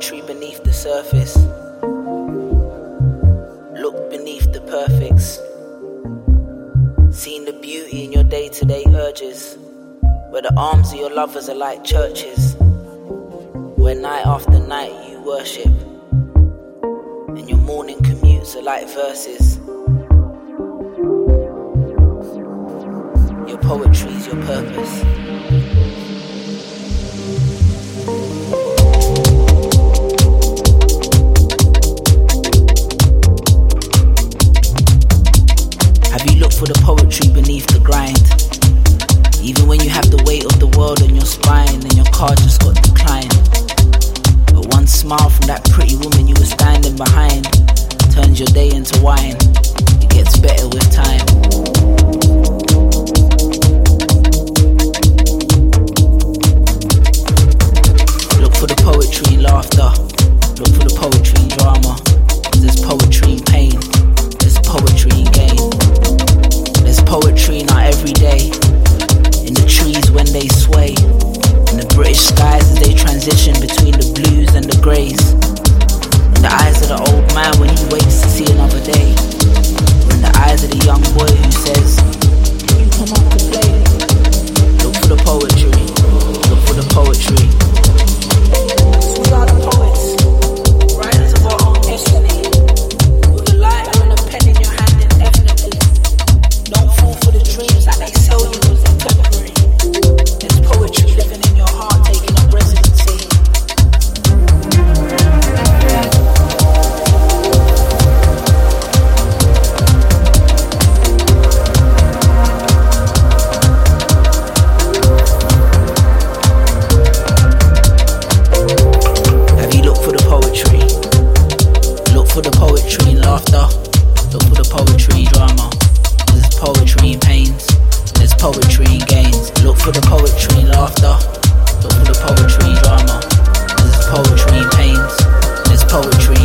poetry beneath the surface. Look beneath the perfects. Seen the beauty in your day-to-day urges, where the arms of your lovers are like churches, where night after night you worship, and your morning commutes are like verses. Your poetry's your purpose. Have you looked for the poetry beneath the grind? Even when you have the weight of the world on your spine and your car just got declined, but one smile from that pretty woman you were standing behind turns your day into wine. It gets better with time. Look for the poetry in laughter. Look for the poetry in drama. There's poetry in pain. There's poetry in gain. There's poetry in our everyday. In the trees when they sway. In the British skies as they transition between the blues and the greys. In the eyes of the old man when he waits to see another day. Or in the eyes of the young boy who says, "Can you come up and play?" Look for the poetry. Look for the poetry. We are the poets, writers of our own destiny, with a lighter and a pen in your hand indefinitely. Don't fall for the dreams that they sell you as they're temporary. There's poetry living in your heart, taking up residency. Have you looked for the poetry? Look for the poetry in laughter. Look for the poetry in drama. There's poetry in pains. There's poetry in gains. Look for the poetry in laughter. Look for the poetry in drama. There's poetry in pains. There's poetry